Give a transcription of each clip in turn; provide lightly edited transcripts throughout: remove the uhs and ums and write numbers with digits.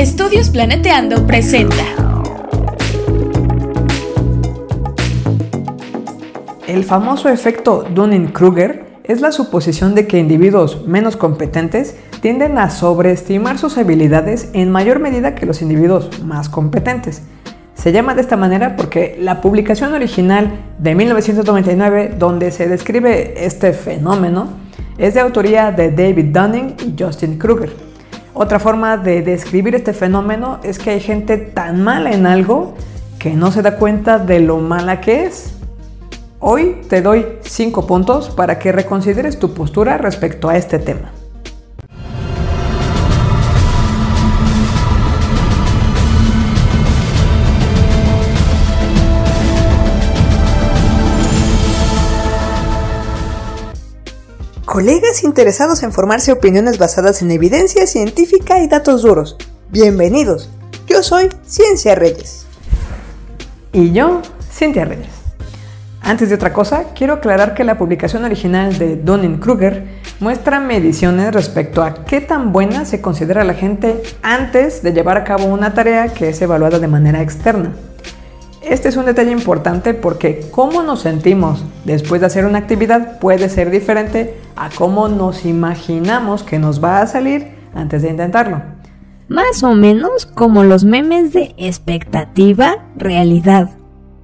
Estudios Planeteando presenta. El famoso efecto Dunning-Kruger es la suposición de que individuos menos competentes tienden a sobreestimar sus habilidades en mayor medida que los individuos más competentes. Se llama de esta manera porque la publicación original de 1999, donde se describe este fenómeno, es de autoría de David Dunning y Justin Kruger. Otra forma de describir este fenómeno es que hay gente tan mala en algo que no se da cuenta de lo mala que es. Hoy te doy 5 puntos para que reconsideres tu postura respecto a este tema. Colegas interesados en formarse opiniones basadas en evidencia científica y datos duros, bienvenidos. Yo soy Ciencia Reyes. Y yo, Cintia Reyes. Antes de otra cosa, quiero aclarar que la publicación original de Dunning-Kruger muestra mediciones respecto a qué tan buena se considera la gente antes de llevar a cabo una tarea que es evaluada de manera externa. Este es un detalle importante porque cómo nos sentimos después de hacer una actividad puede ser diferente a cómo nos imaginamos que nos va a salir antes de intentarlo. Más o menos como los memes de expectativa, realidad.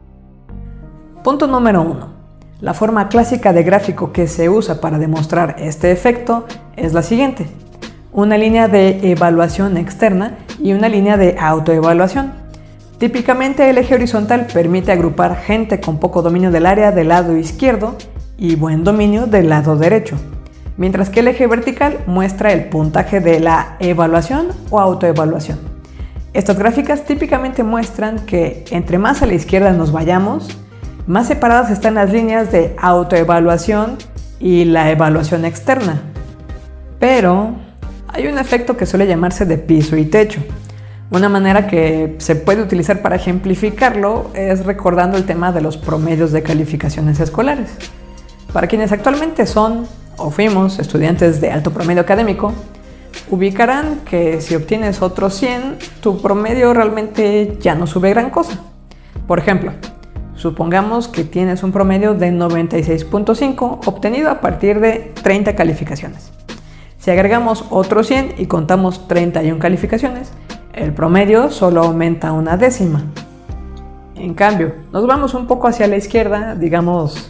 Punto número 1. La forma clásica de gráfico que se usa para demostrar este efecto es la siguiente: una línea de evaluación externa y una línea de autoevaluación. Típicamente el eje horizontal permite agrupar gente con poco dominio del área del lado izquierdo y buen dominio del lado derecho, mientras que el eje vertical muestra el puntaje de la evaluación o autoevaluación. Estas gráficas típicamente muestran que entre más a la izquierda nos vayamos, más separadas están las líneas de autoevaluación y la evaluación externa. Pero hay un efecto que suele llamarse de piso y techo. Una manera que se puede utilizar para ejemplificarlo es recordando el tema de los promedios de calificaciones escolares. Para quienes actualmente son o fuimos estudiantes de alto promedio académico, ubicarán que si obtienes otros 100, tu promedio realmente ya no sube gran cosa. Por ejemplo, supongamos que tienes un promedio de 96.5 obtenido a partir de 30 calificaciones. Si agregamos otros 100 y contamos 31 calificaciones, el promedio solo aumenta una décima. En cambio, nos vamos un poco hacia la izquierda, digamos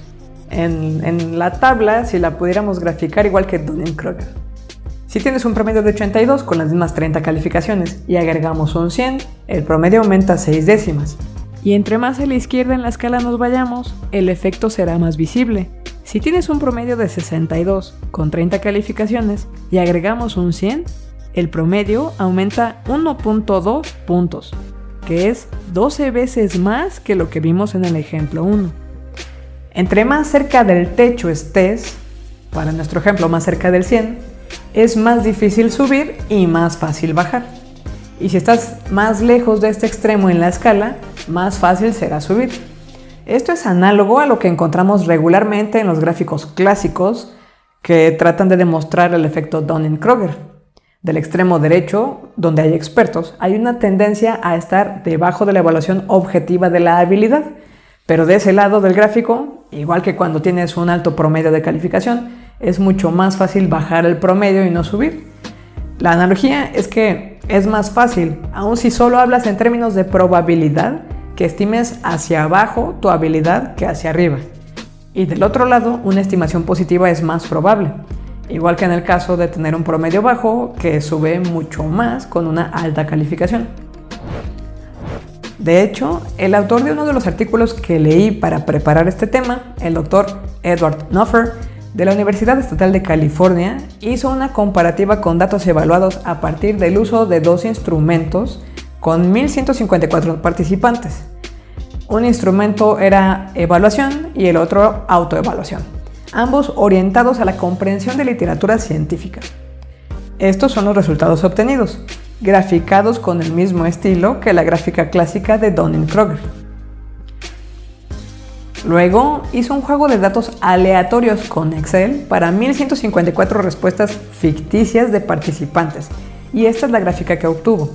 en la tabla, si la pudiéramos graficar igual que Dunning-Kruger. Si tienes un promedio de 82 con las mismas 30 calificaciones y agregamos un 100, el promedio aumenta 6 décimas. Y entre más a la izquierda en la escala nos vayamos, el efecto será más visible. Si tienes un promedio de 62 con 30 calificaciones y agregamos un 100, el promedio aumenta 1.2 puntos, que es 12 veces más que lo que vimos en el ejemplo 1. Entre más cerca del techo estés, para nuestro ejemplo más cerca del 100, es más difícil subir y más fácil bajar. Y si estás más lejos de este extremo en la escala, más fácil será subir. Esto es análogo a lo que encontramos regularmente en los gráficos clásicos que tratan de demostrar el efecto Dunning-Kruger. Del extremo derecho, donde hay expertos, hay una tendencia a estar debajo de la evaluación objetiva de la habilidad, pero de ese lado del gráfico, igual que cuando tienes un alto promedio de calificación, es mucho más fácil bajar el promedio y no subir. La analogía es que es más fácil, aun si solo hablas en términos de probabilidad, que estimes hacia abajo tu habilidad que hacia arriba. Y del otro lado, una estimación positiva es más probable. Igual que en el caso de tener un promedio bajo que sube mucho más con una alta calificación. De hecho, el autor de uno de los artículos que leí para preparar este tema, el doctor Edward Noffer, de la Universidad Estatal de California, hizo una comparativa con datos evaluados a partir del uso de dos instrumentos con 1.154 participantes. Un instrumento era evaluación y el otro autoevaluación, ambos orientados a la comprensión de literatura científica. Estos son los resultados obtenidos, graficados con el mismo estilo que la gráfica clásica de Dunning-Kruger. Luego hizo un juego de datos aleatorios con Excel para 1.154 respuestas ficticias de participantes, y esta es la gráfica que obtuvo.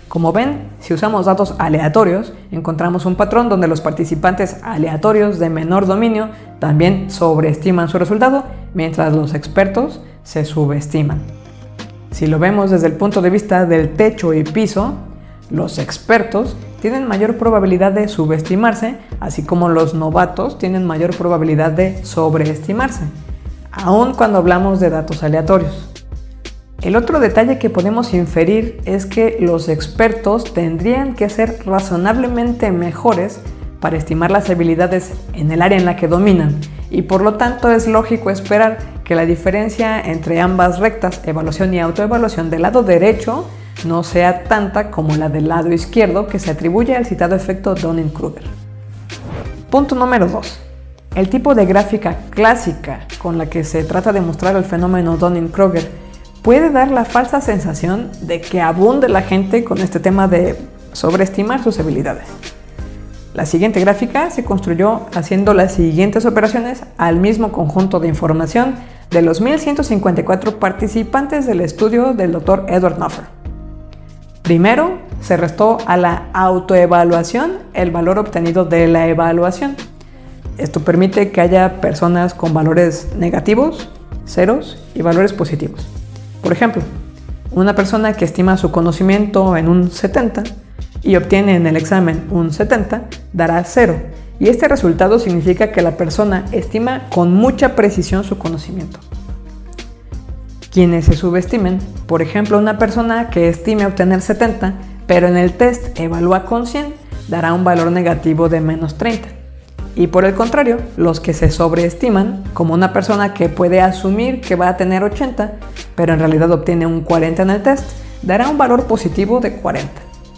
Como ven, si usamos datos aleatorios, encontramos un patrón donde los participantes aleatorios de menor dominio también sobreestiman su resultado, mientras los expertos se subestiman. Si lo vemos desde el punto de vista del techo y piso, los expertos tienen mayor probabilidad de subestimarse, así como los novatos tienen mayor probabilidad de sobreestimarse, aun cuando hablamos de datos aleatorios. El otro detalle que podemos inferir es que los expertos tendrían que ser razonablemente mejores para estimar las habilidades en el área en la que dominan, y por lo tanto es lógico esperar que la diferencia entre ambas rectas, evaluación y autoevaluación del lado derecho, no sea tanta como la del lado izquierdo, que se atribuye al citado efecto Dunning-Kruger. Punto número 2. El tipo de gráfica clásica con la que se trata de mostrar el fenómeno Dunning-Kruger puede dar la falsa sensación de que abunde la gente con este tema de sobreestimar sus habilidades. La siguiente gráfica se construyó haciendo las siguientes operaciones al mismo conjunto de información de los 1154 participantes del estudio del Dr. Edward Noffer. Primero, se restó a la autoevaluación el valor obtenido de la evaluación. Esto permite que haya personas con valores negativos, ceros y valores positivos. Por ejemplo, una persona que estima su conocimiento en un 70 y obtiene en el examen un 70 dará 0, y este resultado significa que la persona estima con mucha precisión su conocimiento. Quienes se subestimen, por ejemplo, una persona que estime obtener 70, pero en el test evalúa con 100, dará un valor negativo de menos 30. Y por el contrario, los que se sobreestiman, como una persona que puede asumir que va a tener 80, pero en realidad obtiene un 40 en el test, dará un valor positivo de 40.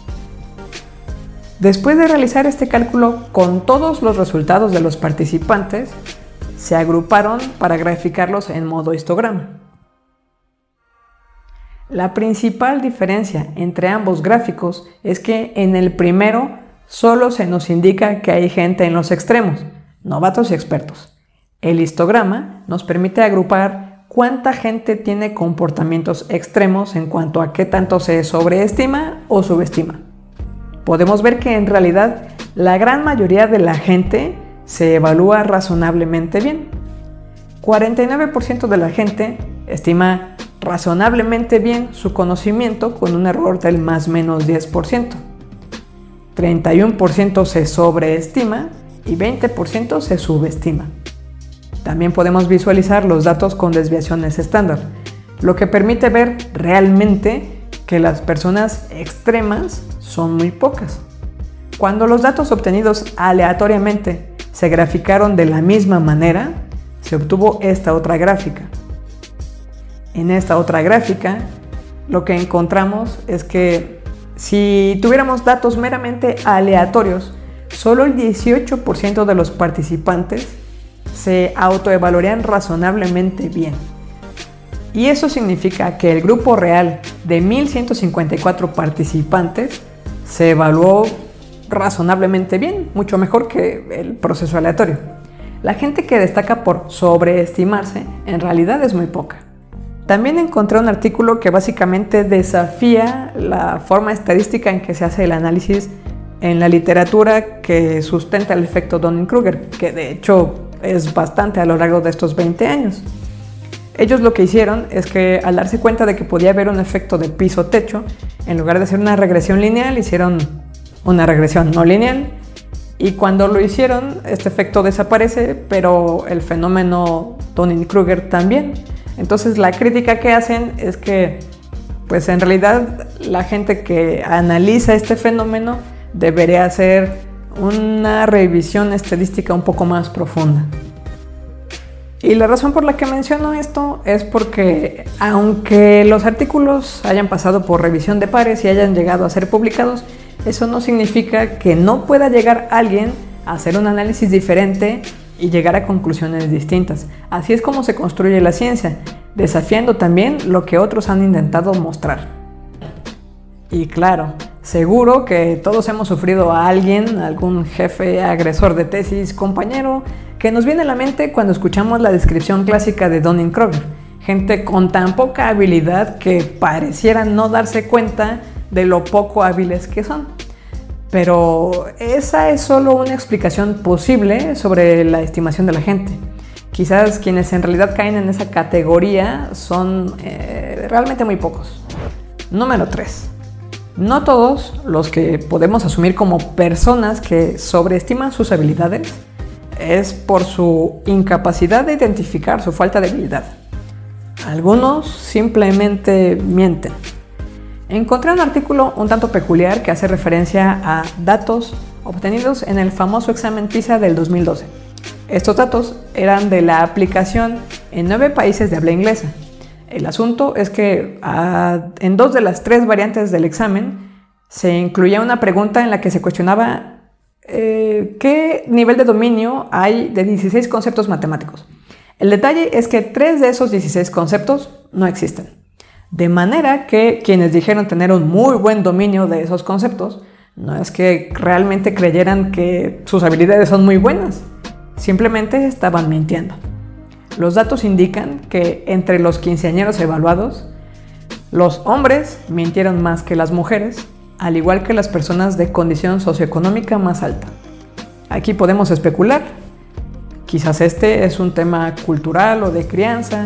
Después de realizar este cálculo con todos los resultados de los participantes, se agruparon para graficarlos en modo histograma. La principal diferencia entre ambos gráficos es que en el primero solo se nos indica que hay gente en los extremos, novatos y expertos. El histograma nos permite agrupar cuánta gente tiene comportamientos extremos en cuanto a qué tanto se sobreestima o subestima. Podemos ver que en realidad la gran mayoría de la gente se evalúa razonablemente bien. 49% de la gente estima razonablemente bien su conocimiento con un error del más menos 10%. 31% se sobreestima y 20% se subestima. También podemos visualizar los datos con desviaciones estándar, lo que permite ver realmente que las personas extremas son muy pocas. Cuando los datos obtenidos aleatoriamente se graficaron de la misma manera, se obtuvo esta otra gráfica. En esta otra gráfica, lo que encontramos es que si tuviéramos datos meramente aleatorios, solo el 18% de los participantes se autoevaluarían razonablemente bien. Y eso significa que el grupo real de 1154 participantes se evaluó razonablemente bien, mucho mejor que el proceso aleatorio. La gente que destaca por sobreestimarse en realidad es muy poca. También encontré un artículo que básicamente desafía la forma estadística en que se hace el análisis en la literatura que sustenta el efecto Dunning-Kruger, que de hecho es bastante a lo largo de estos 20 años. Ellos lo que hicieron es que al darse cuenta de que podía haber un efecto de piso-techo, en lugar de hacer una regresión lineal, hicieron una regresión no lineal, y cuando lo hicieron, este efecto desaparece, pero el fenómeno Dunning-Kruger también. Entonces la crítica que hacen es que, pues en realidad, la gente que analiza este fenómeno debería hacer una revisión estadística un poco más profunda. Y la razón por la que menciono esto es porque, aunque los artículos hayan pasado por revisión de pares y hayan llegado a ser publicados, eso no significa que no pueda llegar alguien a hacer un análisis diferente y llegar a conclusiones distintas. Así es como se construye la ciencia, desafiando también lo que otros han intentado mostrar. Y claro, seguro que todos hemos sufrido a alguien, algún jefe, agresor de tesis, compañero, que nos viene a la mente cuando escuchamos la descripción clásica de Dunning-Kruger. Gente con tan poca habilidad que pareciera no darse cuenta de lo poco hábiles que son. Pero esa es solo una explicación posible sobre la estimación de la gente. Quizás quienes en realidad caen en esa categoría son realmente muy pocos. Número 3. No todos los que podemos asumir como personas que sobreestiman sus habilidades es por su incapacidad de identificar su falta de habilidad. Algunos simplemente mienten. Encontré un artículo un tanto peculiar que hace referencia a datos obtenidos en el famoso examen PISA del 2012. Estos datos eran de la aplicación en 9 países de habla inglesa. El asunto es que en 2 de las 3 variantes del examen se incluía una pregunta en la que se cuestionaba qué nivel de dominio hay de 16 conceptos matemáticos. El detalle es que 3 de esos 16 conceptos no existen. De manera que quienes dijeron tener un muy buen dominio de esos conceptos no es que realmente creyeran que sus habilidades son muy buenas, simplemente estaban mintiendo. Los datos indican que entre los quinceañeros evaluados, los hombres mintieron más que las mujeres, al igual que las personas de condición socioeconómica más alta. Aquí podemos especular. Quizás este es un tema cultural o de crianza.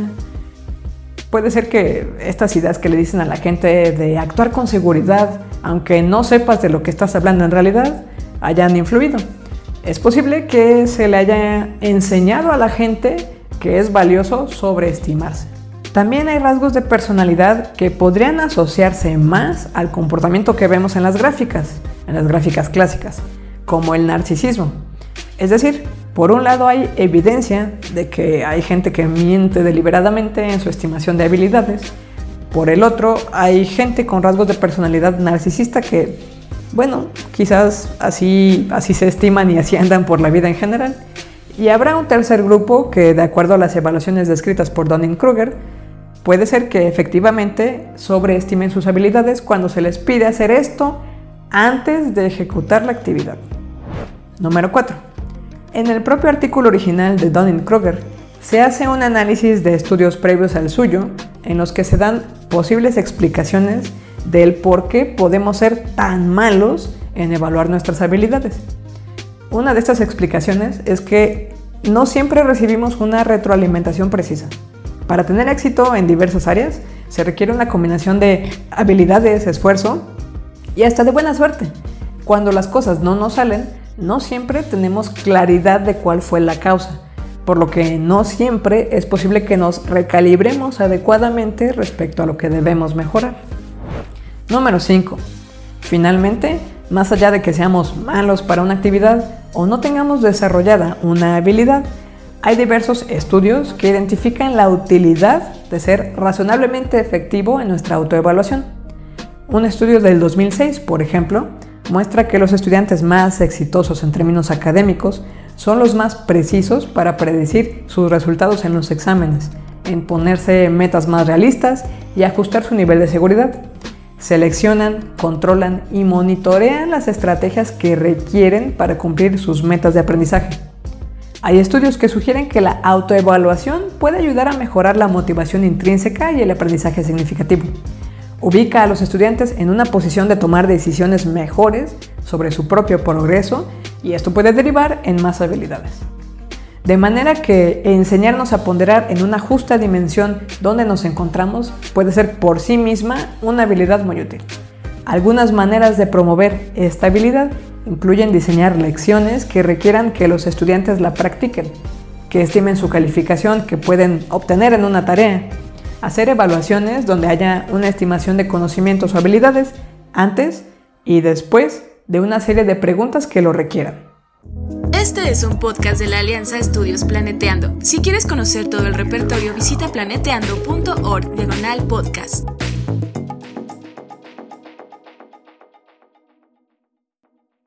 Puede ser que estas ideas que le dicen a la gente de actuar con seguridad, aunque no sepas de lo que estás hablando en realidad, hayan influido. Es posible que se le haya enseñado a la gente que es valioso sobreestimarse. También hay rasgos de personalidad que podrían asociarse más al comportamiento que vemos en las gráficas clásicas, como el narcisismo. Es decir, por un lado hay evidencia de que hay gente que miente deliberadamente en su estimación de habilidades. Por el otro, hay gente con rasgos de personalidad narcisista que, bueno, quizás así se estiman y así andan por la vida en general. Y habrá un tercer grupo que, de acuerdo a las evaluaciones descritas por Dunning-Kruger, puede ser que efectivamente sobreestimen sus habilidades cuando se les pide hacer esto antes de ejecutar la actividad. Número 4. En el propio artículo original de Dunning-Kruger se hace un análisis de estudios previos al suyo en los que se dan posibles explicaciones del por qué podemos ser tan malos en evaluar nuestras habilidades. Una de estas explicaciones es que no siempre recibimos una retroalimentación precisa. Para tener éxito en diversas áreas se requiere una combinación de habilidades, esfuerzo y hasta de buena suerte. Cuando las cosas no nos salen, no siempre tenemos claridad de cuál fue la causa, por lo que no siempre es posible que nos recalibremos adecuadamente respecto a lo que debemos mejorar. Número 5. Finalmente, más allá de que seamos malos para una actividad o no tengamos desarrollada una habilidad, hay diversos estudios que identifican la utilidad de ser razonablemente efectivo en nuestra autoevaluación. Un estudio del 2006, por ejemplo, muestra que los estudiantes más exitosos en términos académicos son los más precisos para predecir sus resultados en los exámenes, en ponerse metas más realistas y ajustar su nivel de seguridad. Seleccionan, controlan y monitorean las estrategias que requieren para cumplir sus metas de aprendizaje. Hay estudios que sugieren que la autoevaluación puede ayudar a mejorar la motivación intrínseca y el aprendizaje significativo. Ubica a los estudiantes en una posición de tomar decisiones mejores sobre su propio progreso y esto puede derivar en más habilidades. De manera que enseñarnos a ponderar en una justa dimensión donde nos encontramos puede ser por sí misma una habilidad muy útil. Algunas maneras de promover esta habilidad incluyen diseñar lecciones que requieran que los estudiantes la practiquen, que estimen su calificación que pueden obtener en una tarea, hacer evaluaciones donde haya una estimación de conocimientos o habilidades antes y después de una serie de preguntas que lo requieran. Este es un podcast de la Alianza Estudios Planeteando. Si quieres conocer todo el repertorio, visita planeteando.org/podcast.